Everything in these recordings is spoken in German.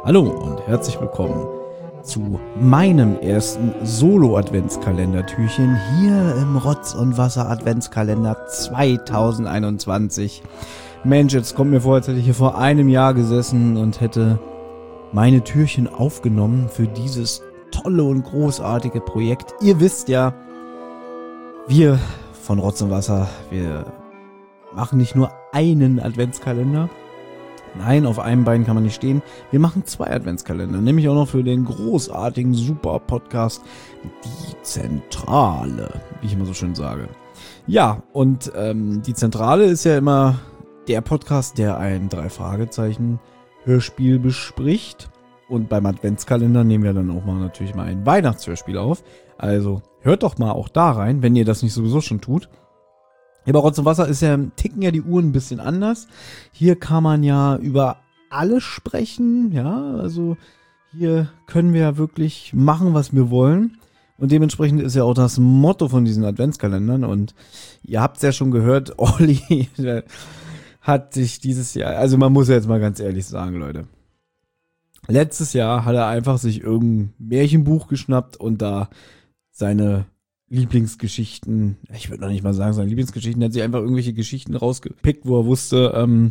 Hallo und herzlich willkommen zu meinem ersten Solo-Adventskalender-Türchen hier im Rotz und Wasser Adventskalender 2021. Mensch, jetzt kommt mir vor, als hätte ich hier vor einem Jahr gesessen und hätte meine Türchen aufgenommen für dieses tolle und großartige Projekt. Ihr wisst ja, wir von Rotz und Wasser, wir machen nicht nur einen Adventskalender. Nein, auf einem Bein kann man nicht stehen. Wir machen 2 Adventskalender, nämlich auch noch für den großartigen Super-Podcast Die Zentrale, wie ich immer so schön sage. Ja, und die Zentrale ist ja immer der Podcast, der ein 3-Fragezeichen-Hörspiel bespricht. Und beim Adventskalender nehmen wir dann auch mal natürlich mal ein Weihnachtshörspiel auf. Also hört doch mal auch da rein, wenn ihr das nicht sowieso schon tut. Ja, bei Rotz und Wasser ticken ja die Uhren ein bisschen anders. Hier kann man ja über alles sprechen, ja, also hier können wir ja wirklich machen, was wir wollen. Und dementsprechend ist ja auch das Motto von diesen Adventskalendern. Und ihr habt es ja schon gehört, Olli hat sich dieses Jahr, also man muss ja jetzt mal ganz ehrlich sagen, Leute. Letztes Jahr hat er einfach sich irgendein Märchenbuch geschnappt und da seine Lieblingsgeschichten, ich würde noch nicht mal sagen seine Lieblingsgeschichten, er hat sich einfach irgendwelche Geschichten rausgepickt, wo er wusste,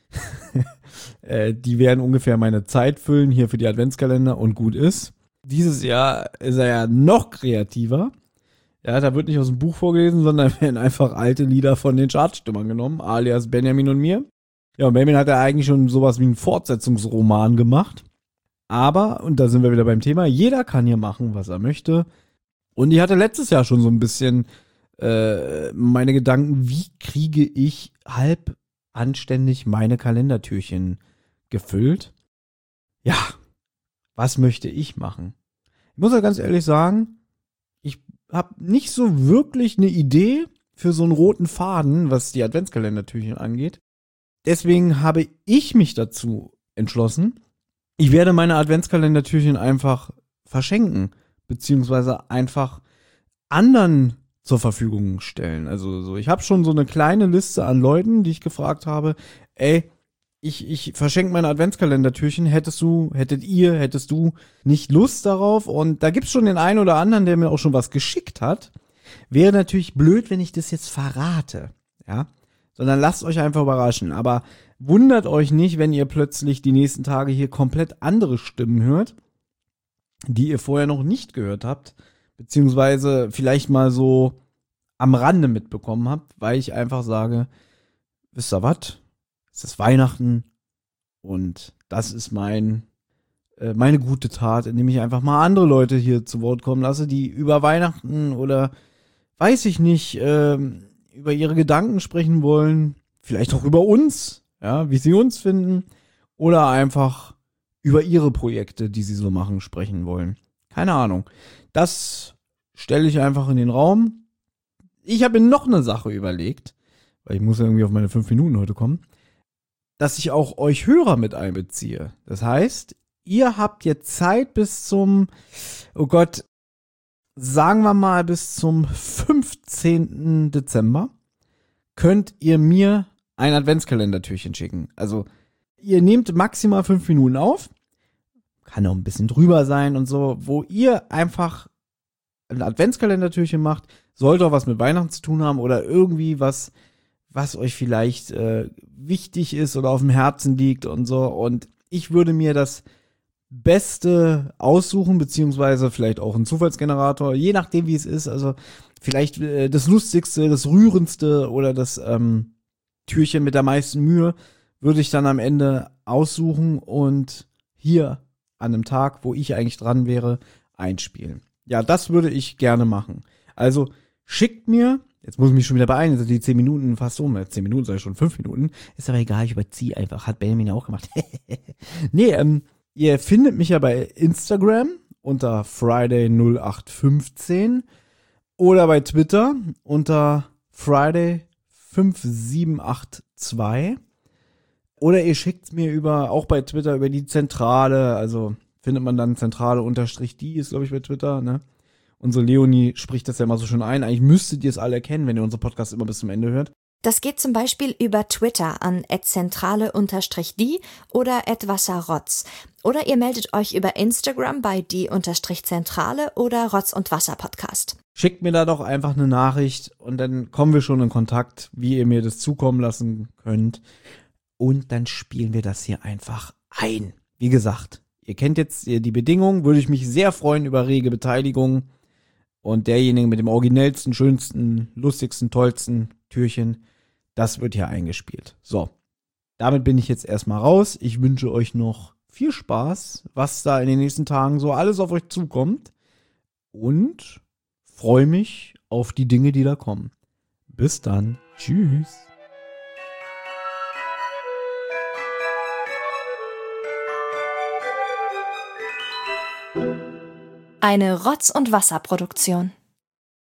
die werden ungefähr meine Zeit füllen hier für die Adventskalender und gut ist. Dieses Jahr ist er ja noch kreativer. Ja, da wird nicht aus dem Buch vorgelesen, sondern werden einfach alte Lieder von den Chartstimmern genommen, alias Benjamin und mir. Ja, und Benjamin hat ja eigentlich schon sowas wie einen Fortsetzungsroman gemacht. Aber, und da sind wir wieder beim Thema, jeder kann hier machen, was er möchte. Und ich hatte letztes Jahr schon so ein bisschen meine Gedanken, wie kriege ich halb anständig meine Kalendertürchen gefüllt? Ja, was möchte ich machen? Ich muss ja ganz ehrlich sagen, ich habe nicht so wirklich eine Idee für so einen roten Faden, was die Adventskalendertürchen angeht. Deswegen habe ich mich dazu entschlossen, ich werde meine Adventskalendertürchen einfach verschenken. Beziehungsweise einfach anderen zur Verfügung stellen. Also so, ich habe schon so eine kleine Liste an Leuten, die ich gefragt habe, ey, ich verschenke meine Adventskalendertürchen, hättest du nicht Lust darauf? Und da gibt's schon den einen oder anderen, der mir auch schon was geschickt hat. Wäre natürlich blöd, wenn ich das jetzt verrate, ja? Sondern lasst euch einfach überraschen. Aber wundert euch nicht, wenn ihr plötzlich die nächsten Tage hier komplett andere Stimmen hört, die ihr vorher noch nicht gehört habt, beziehungsweise vielleicht mal so am Rande mitbekommen habt, weil ich einfach sage, wisst ihr was? Es ist Weihnachten und das ist meine gute Tat, indem ich einfach mal andere Leute hier zu Wort kommen lasse, die über Weihnachten oder weiß ich nicht, über ihre Gedanken sprechen wollen, vielleicht auch über uns, ja, wie sie uns finden oder einfach über ihre Projekte, die sie so machen, sprechen wollen. Keine Ahnung. Das stelle ich einfach in den Raum. Ich habe mir noch eine Sache überlegt, weil ich muss ja irgendwie auf meine 5 Minuten heute kommen, dass ich auch euch Hörer mit einbeziehe. Das heißt, ihr habt jetzt Zeit bis zum, oh Gott, sagen wir mal bis zum 15. Dezember, könnt ihr mir ein Adventskalendertürchen schicken. Also, ihr nehmt maximal 5 Minuten auf, kann auch ein bisschen drüber sein und so, wo ihr einfach ein Adventskalendertürchen macht, sollte auch was mit Weihnachten zu tun haben oder irgendwie was euch vielleicht wichtig ist oder auf dem Herzen liegt und so. Und ich würde mir das Beste aussuchen, beziehungsweise vielleicht auch einen Zufallsgenerator, je nachdem wie es ist. Also vielleicht das Lustigste, das Rührendste oder das Türchen mit der meisten Mühe würde ich dann am Ende aussuchen und hier an einem Tag, wo ich eigentlich dran wäre, einspielen. Ja, das würde ich gerne machen. Also schickt mir, jetzt muss ich mich schon wieder beeilen, sind die 10 Minuten fast um. 10 Minuten sage ich schon, 5 Minuten. Ist aber egal, ich überziehe einfach. Hat Benjamin auch gemacht. Nee, ihr findet mich ja bei Instagram unter Friday0815 oder bei Twitter unter Friday5782. Oder ihr schickt mir auch bei Twitter über die Zentrale, also findet man dann Zentrale_die ist, glaube ich, bei Twitter, ne? Unsere Leonie spricht das ja immer so schön ein. Eigentlich müsstet ihr es alle kennen, wenn ihr unseren Podcast immer bis zum Ende hört. Das geht zum Beispiel über Twitter an @zentrale_die oder @wasserrotz. Oder ihr meldet euch über Instagram bei die_zentrale oder Rotz und Wasser Podcast. Schickt mir da doch einfach eine Nachricht und dann kommen wir schon in Kontakt, wie ihr mir das zukommen lassen könnt. Und dann spielen wir das hier einfach ein. Wie gesagt, ihr kennt jetzt die Bedingungen, würde ich mich sehr freuen über rege Beteiligung. Und derjenige mit dem originellsten, schönsten, lustigsten, tollsten Türchen, das wird hier eingespielt. So, damit bin ich jetzt erstmal raus. Ich wünsche euch noch viel Spaß, was da in den nächsten Tagen so alles auf euch zukommt. Und freue mich auf die Dinge, die da kommen. Bis dann. Tschüss. Eine Rotz- und Wasser-Produktion.